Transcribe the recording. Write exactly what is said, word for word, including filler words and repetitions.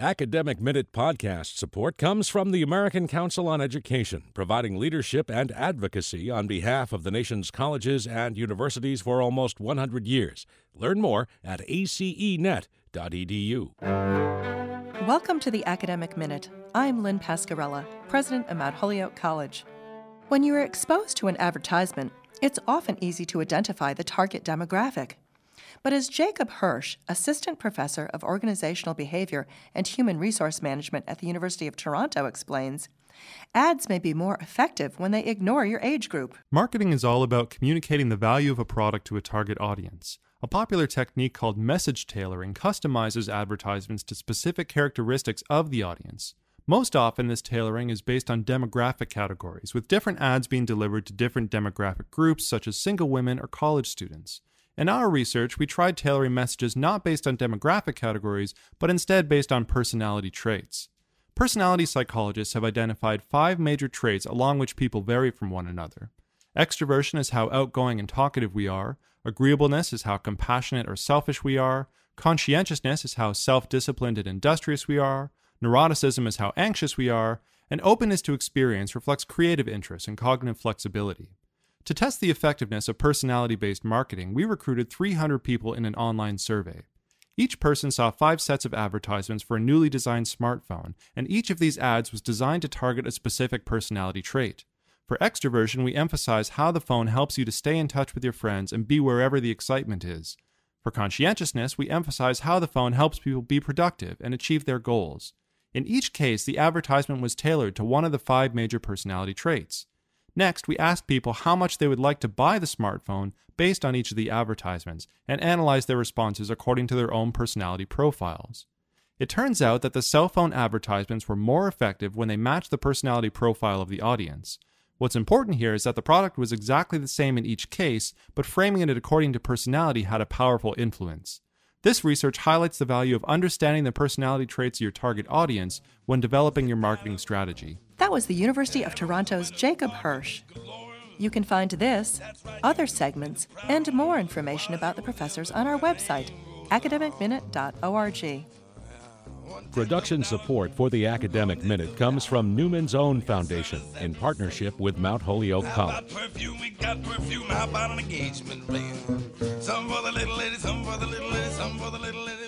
Academic Minute podcast support comes from the American Council on Education, providing leadership and advocacy on behalf of the nation's colleges and universities for almost one hundred years. Learn more at a c e net dot e d u. Welcome to the Academic Minute. I'm Lynn Pascarella, president of Mount Holyoke College. When you are exposed to an advertisement, it's often easy to identify the target demographic. But as Jacob Hirsch, assistant professor of organizational behavior and human resource management at the University of Toronto, explains, ads may be more effective when they ignore your age group. Marketing is all about communicating the value of a product to a target audience. A popular technique called message tailoring customizes advertisements to specific characteristics of the audience. Most often, this tailoring is based on demographic categories, with different ads being delivered to different demographic groups, such as single women or college students. In our research, we tried tailoring messages not based on demographic categories, but instead based on personality traits. Personality psychologists have identified five major traits along which people vary from one another. Extroversion is how outgoing and talkative we are. Agreeableness is how compassionate or selfish we are. Conscientiousness is how self-disciplined and industrious we are. Neuroticism is how anxious we are. And openness to experience reflects creative interest and cognitive flexibility. To test the effectiveness of personality-based marketing, we recruited three hundred people in an online survey. Each person saw five sets of advertisements for a newly designed smartphone, and each of these ads was designed to target a specific personality trait. For extroversion, we emphasize how the phone helps you to stay in touch with your friends and be wherever the excitement is. For conscientiousness, we emphasize how the phone helps people be productive and achieve their goals. In each case, the advertisement was tailored to one of the five major personality traits. Next, we asked people how much they would like to buy the smartphone based on each of the advertisements and analyzed their responses according to their own personality profiles. It turns out that the cell phone advertisements were more effective when they matched the personality profile of the audience. What's important here is that the product was exactly the same in each case, but framing it according to personality had a powerful influence. This research highlights the value of understanding the personality traits of your target audience when developing your marketing strategy. That was the University of Toronto's Jacob Hirsch. You can find this, other segments, and more information about the professors on our website, academic minute dot org. Production support for the Academic Minute comes from Newman's Own Foundation in partnership with Mount Holyoke College. Perfume, we got perfume. How about an engagement ring? Some for the little lady, some for the little lady, some for the little lady.